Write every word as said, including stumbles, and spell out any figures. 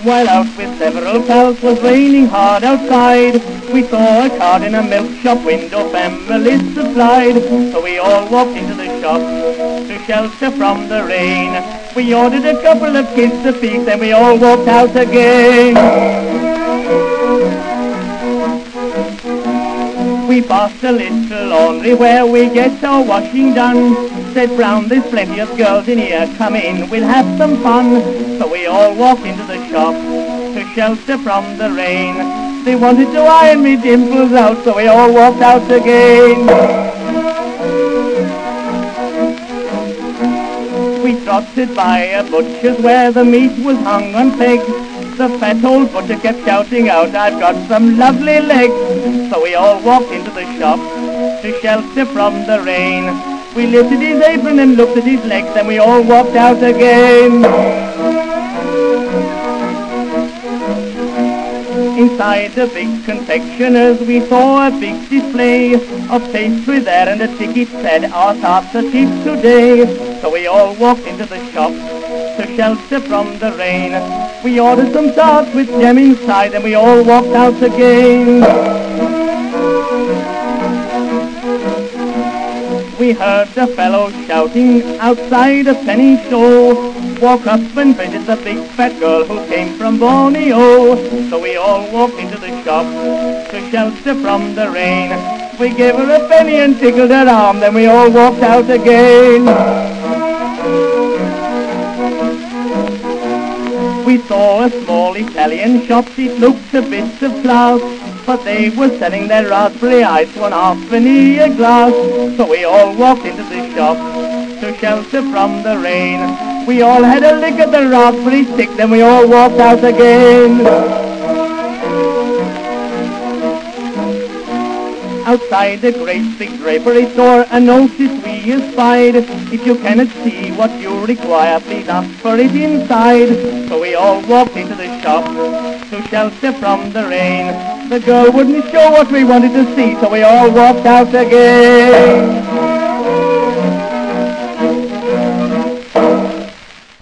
While out with several pals was raining hard outside, we saw a card in a milk shop window families supplied. So we all walked into the shop to shelter from the rain. We ordered a couple of kids apiece, then we all walked out again. We passed a little laundry where we get our washing done. Said Brown, there's plenty of girls in here, come in, we'll have some fun. So we all walked into the shop to shelter from the rain. They wanted to iron me dimples out, so we all walked out again. We trotted by a butcher's where the meat was hung on pegs. The fat old butcher kept shouting out, I've got some lovely legs. So we all walked into the shop to shelter from the rain. We lifted his apron and looked at his legs, then we all walked out again. Inside the big confectioner's we saw a big display of pastry there, and a ticket said, our tarts are cheap today. So we all walked into the shop to shelter from the rain. We ordered some tarts with jam inside, and we all walked out again. We heard the fellow shouting outside a penny show, walk up and visit the big fat girl who came from Borneo. So we all walked into the shop to shelter from the rain. We gave her a penny and tickled her arm, then we all walked out again. We saw a small Italian shop, it looked a bit of class, but they were selling their raspberry ice, one halfpenny a glass. So we all walked into the shop to shelter from the rain. We all had a lick at the raspberry stick, then we all walked out again. Outside a great big drapery store, a notice we espied. If you cannot see what you require, please ask for it inside. So we all walked into the shop to shelter from the rain. The girl wouldn't show what we wanted to see, so we all walked out again.